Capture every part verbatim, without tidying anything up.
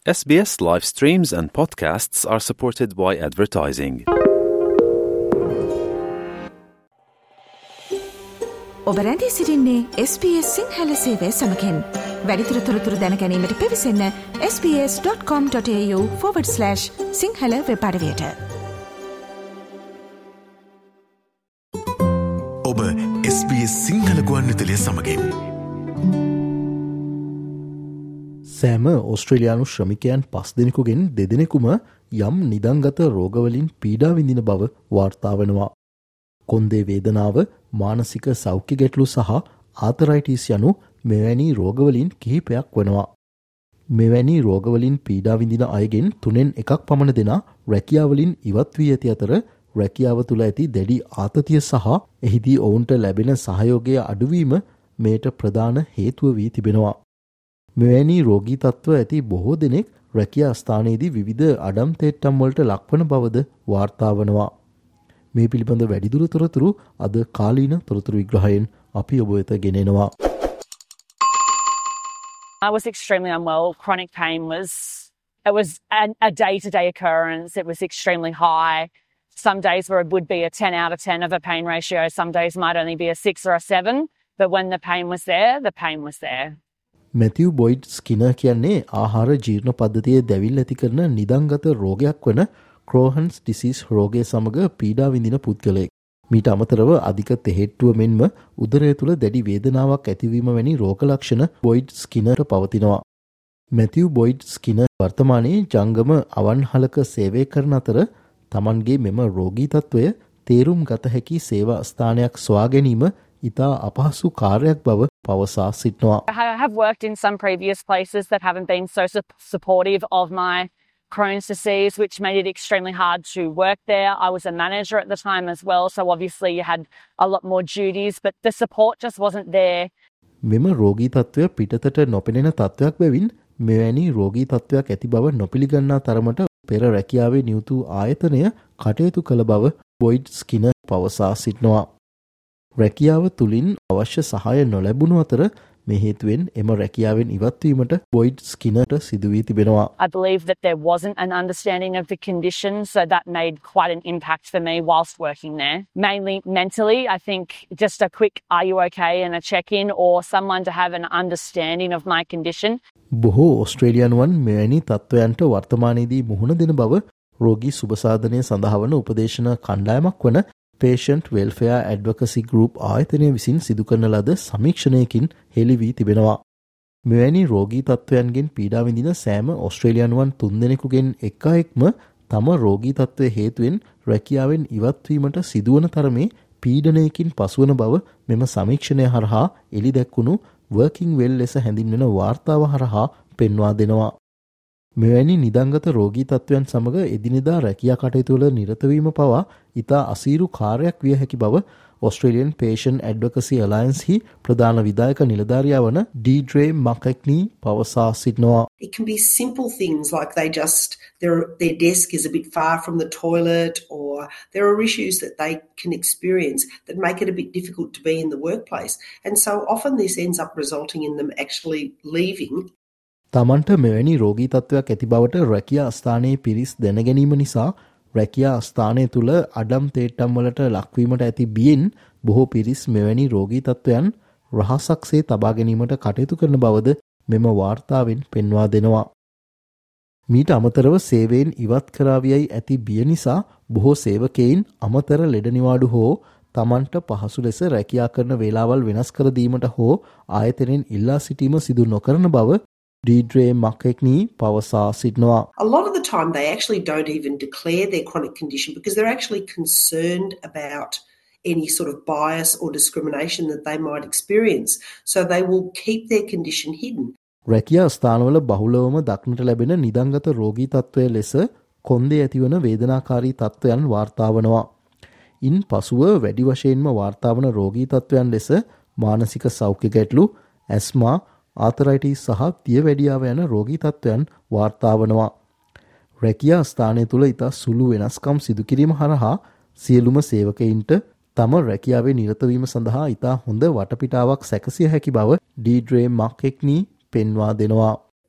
S B S live streams and podcasts are supported by advertising. ඔබ රැඳී සිටින්නේ S B S Sinhala සේවය සමගින්. වැඩිදුර තොරතුරු දැන ගැනීමට පිවිසන්න s b s dot com dot a u forward slash Sinhala web අඩවියට. ඔබ S B S සිංහල ගුවන්විදුලිය සමගින්. සෑම ඕස්ට්‍රේලියානු ශ්‍රමිකයන් පස් දෙනෙකුගෙන් දෙදෙනෙකුම යම් නිදන්ගත රෝගවලින් පීඩා විඳින බව වාර්තා වෙනවා. කොන්දේ වේදනාව, මානසික සෞඛ්‍ය ගැටලු සහ ආතරයිටිස් යනු මෙවැනි රෝගවලින් කිහිපයක් වෙනවා. මෙවැනි රෝගවලින් පීඩා විඳින අයගෙන් තුනෙන් එකක් පමණ දෙනා රැකියාවලින් ඉවත් වී ඇති අතර රැකියාව තුළ ඇති දැඩි ආතතිය සහ එහිදී ඔවුන්ට ලැබෙන සහයෝගය අඩුවීම මේට ප්‍රධාන හේතුව වී තිබෙනවා. මෙවැනි රෝගී තත්ත්ව ඇති බොහෝ දෙනෙක් රැකියා ස්ථානයේදී විවිධ අඩම් තේට්ටම් වලට ලක්වන බවද වාර්තා වනවා. මේ පිළිබඳ වැඩිදුර තොරතුරු අද කාලීන තොරතුරු විග්‍රහයෙන් අපි ඔබ වෙත ගෙනෙනවා. I was extremely unwell. Chronic pain was, it was a, a day-to-day occurrence. It was extremely high. Some days where it would be a ten out of ten of a pain ratio. Some days might only be a six or a seven. But when the pain was there, the pain was there. Matthew Boyd Skinner කියන්නේ ආහාර ජීර්ණ පද්ධතියේ දැවිල්ල ඇති කරන නිදන්ගත රෝගයක් වන ක්‍රෝහන්ස් disease රෝගය සමග පීඩා විඳින පුද්ගලයෙක්. මීට අමතරව අධික තෙහෙට්ටුව මෙන්ම උදරය තුළ දැඩි වේදනාවක් ඇතිවීම වැනි රෝග ලක්ෂණ බොයිඩ් ස්කිනර්ට පවතිනවා. මැතිව් බොයිඩ් ස්කිනර් වර්තමානයේ ජංගම අවන්හලක සේවය කරන අතර තමන්ගේ මෙම රෝගී තත්ත්වය තේරුම් ගත හැකි සේවා ස්ථානයක් සොයා ගැනීම ඉතා අපහසු කාර්යයක් බව පවසා සිටිනවා. I have worked in some previous places that haven't been so su- supportive of my Crohn's disease, which made it extremely hard to work there. I was a manager at the time as well, so obviously you had a lot more duties, but the support just wasn't there. මෙම රෝගී තත්ත්වය පිටතට නොපෙනෙන තත්ත්වයක් බැවින් මෙවැනි රෝගී තත්ත්වයක් ඇති බව නොපිළිගන්නා තරමට පෙර රැකියාවේ නියුතු ආයතනය කටයුතු කළ බව බොයිඩ් ස්කිනර් පවසා සිටිනවා. රැකියාව තුළින් අවශ්‍ය සහාය නොලැබුණු අතර මේ හේතුවෙන් එම රැකියාවෙන් ඉවත්වීමට බොයිඩ් ස්කිනර්ට සිදු වී තිබෙනවා. I believe that there wasn't an understanding of the condition, so that made quite an impact for me whilst working there. Mainly mentally, I think just a quick "are you okay" and a check-in, or someone to have an understanding of my condition. බොහෝ ඕස්ට්‍රේලියානුවන් මෙවැනි තත්ත්වයන්ට වර්තමානයේදී මුහුණ දෙන බව රෝගී සුබසාධනය සඳහා වන උපදේශන කණ්ඩායමක් වන Patient Welfare Advocacy Group ආයතනය විසින් සිදු කරන ලද සමීක්ෂණයකින් හෙළි වී තිබෙනවා. මෙවැනි රෝගී තත්ත්වයන්ගෙන් පීඩා විඳින සෑම ඕස්ට්‍රේලියානුවන් තුන්දෙනෙකුගෙන් එක අයෙක්ම තම රෝගී තත්ත්වය හේතුවෙන් රැකියාවෙන් ඉවත්වීමට සිදුවන තරමේ පීඩනයකින් පසුවන බව මෙම සමීක්ෂණය හරහා එළි දැක්වුණු Working Well ලෙස හැඳින්වෙන වාර්තාව හරහා පෙන්වා දෙනවා. මෙවැනි නිදන්ගත රෝගී තත්ත්වයන් සමග එදිනෙදා රැකියා කටයුතු වල නිරත වීම පවා ඉතා අසීරු කාර්යයක් විය හැකි බව Australian Patient Advocacy Alliance හි ප්‍රධාන විධායක නිලධාරියා වන ඩීඩ්‍රේ මකෙක්නී පවසා සිටිනවා. It can be simple things like they just their their desk is a bit far from the toilet, or there are issues that they can experience that make it a bit difficult to be in the workplace, and so often this ends up resulting in them actually leaving. තමන්ට මෙවැනි රෝගී තත්ත්වයක් ඇති බවට රැකියා ස්ථානයේ පිරිස් දැනගැනීම නිසා රැකියා ස්ථානය තුළ අඩම් තේට්ටම් වලට ලක්වීමට ඇති බියෙන් බොහෝ පිරිස් මෙවැනි රෝගී තත්ත්වයන් රහසක්සේ තබා ගැනීමට කටයුතු කරන බවද මෙම වාර්තාවෙන් පෙන්වා දෙනවා. මීට අමතරව සේවයෙන් ඉවත් කරාවියයි ඇති බිය නිසා බොහෝ සේවකයින් අමතර ලෙඩ නිවාඩු හෝ තමන්ට පහසු ලෙස රැකියා කරන වේලාවල් වෙනස් කර දීමට හෝ ආයතනයෙන් ඉල්ලා සිටීම සිදු නොකරන බව Deidre McKechnie පවසා සිටිනවා. A lot of the time they actually don't even declare their chronic condition because they're actually concerned about any sort of bias or discrimination that they might experience. So they will keep their condition hidden. රැකියා ස්ථානවල බහුලවම දක්නට ලැබෙන නිදන්ගත රෝගී තත්ත්වය ලෙස කොන්දේ ඇතිවන වේදනාකාරී තත්ත්වයන් වාර්තා වනවා. ඉන් පසුව වැඩි වශයෙන්ම වාර්තා වන රෝගී තත්ත්වයන් ලෙස මානසික සෞඛ්‍ය ගැටලු, ඇස්මා, ආතරයිටිස් සහ දියවැඩියාව යන රෝගී තත්ත්වයන් වාර්තා වනවා. රැකියා ස්ථානය තුළ ඉතා සුළු වෙනස්කම් සිදු කිරීම හරහා සියලුම සේවකයින්ට තම රැකියාවේ නිරත වීම සඳහා ඉතා හොඳ වටපිටාවක් සැකසිය හැකි බව ඩීඩ්‍රේ මක්එක්නී පෙන්වා දෙනවා.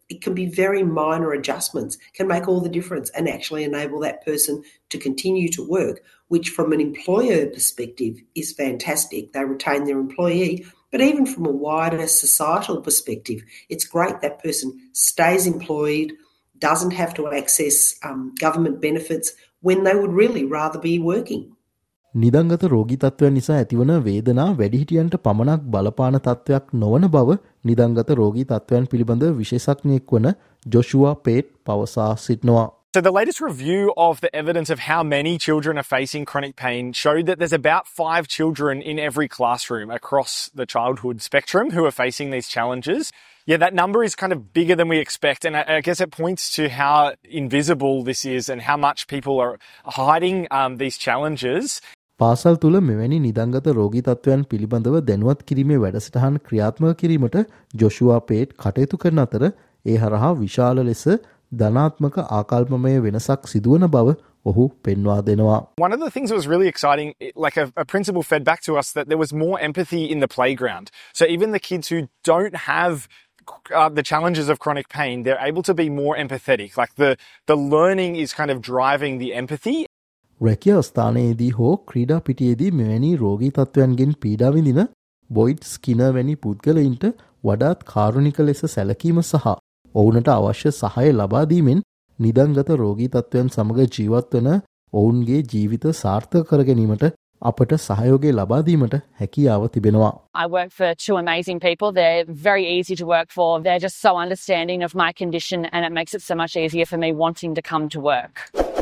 it can be very minor adjustments, can make all the difference and actually enable that person to continue to work, which from an employer perspective is fantastic. They retain their employee, but even from a wider societal perspective, it's great that person stays employed, doesn't have to access um, government benefits when they would really rather be working. නිදංගත රෝගී තත්ත්වයන් නිසා ඇතිවන වේදනා වැඩිහිටියන්ට පමණක් බලපාන තත්ත්වයක් නොවන බව නිදංගත රෝගී තත්ත්වයන් පිළිබඳ විශේෂඥයෙක් වන ජොෂුවා පේට් පවසා සිටිනවා. So the latest review of the evidence of how many children are facing chronic pain showed that there's about five children in every classroom across the childhood spectrum who are facing these challenges. Yeah, that number is kind of bigger than we expect, and I, I guess it points to how invisible this is and how much people are hiding um, these challenges. පාසල් තුළ මෙවැනි නිදංගත රෝගී තත්ත්වයන් පිළිබඳව දැනුවත් කිරීමේ වැඩසටහන් ක්‍රියාත්මක කිරීමට ජොෂුවා පේට් කටයුතු කරන අතර ඒ හරහා විශාල ලෙස ධනාත්මක ආකල්පමය වෙනසක් සිදුවන බව ඔහු පෙන්වා දෙනවා. One of the things that was really exciting, like a, a principal fed back to us that there was more empathy in the playground. So even the kids who don't have uh, the challenges of chronic pain, they're able to be more empathetic. Like the, the learning is kind of driving the empathy. රැකියා ස්ථානයේදී හෝ ක්‍රීඩා පිටියේදී මෙවැනි රෝගී තත්ත්වයන්ගෙන් පීඩා විඳින බොයිඩ් ස්කිනර් වැනි පුද්ගලයින්ට වඩාත් කාරුණික ලෙස සැලකීම සහ ඔවුන්ට අවශ්‍ය සහාය ලබා දීමෙන් නිදංගත රෝගී තත්ත්වයන් සමග ජීවත් වන ඔවුන්ගේ ජීවිත සාර්ථක කර ගැනීමට අපට සහයෝගය ලබා දීමට හැකියාව තිබෙනවා. I work for two amazing people. They're very easy to work for. They're just so understanding of my condition and it makes it so much easier for me wanting to come to work.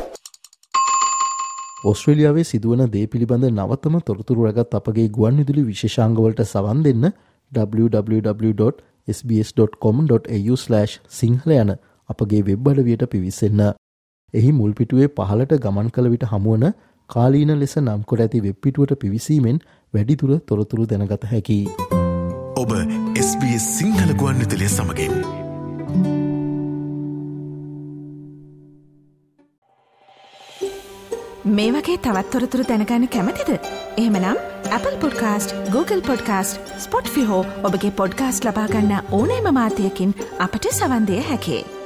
ඔස්ට්‍රේලියාවේ සිදුවන දේ පිළිබඳ නවතම තොරතුරු රැගත් අපගේ ගුවන් විදුලි විශේෂාංගවලට සවන් දෙන්න double-u double-u double-u dot s b s dot com dot a u slash Sinhala යන අපගේ වෙබ් අඩවියට පිවිසෙන්න. එහි මුල් පිටුවේ පහළට ගමන් කළ විට හමුවන කාලීන ලෙස නම් කොට ඇති වෙබ් පිටුවට පිවිසීමෙන් වැඩිදුර තොරතුරු දැනගත හැකියි. ඔබ S B S සිංහල ගුවන් විදුලිය සමගින් මේ වගේ තවත් තොරතුරු දැනගන්න කැමතිද? එහෙමනම් Apple Podcast, Google Podcast, Spotify හෝ ඔබගේ පොඩ්කාස්ට් ලබා ගන්න ඕනෑම මාධ්‍යයකින් අපට සවන් දෙන්න හැකියි.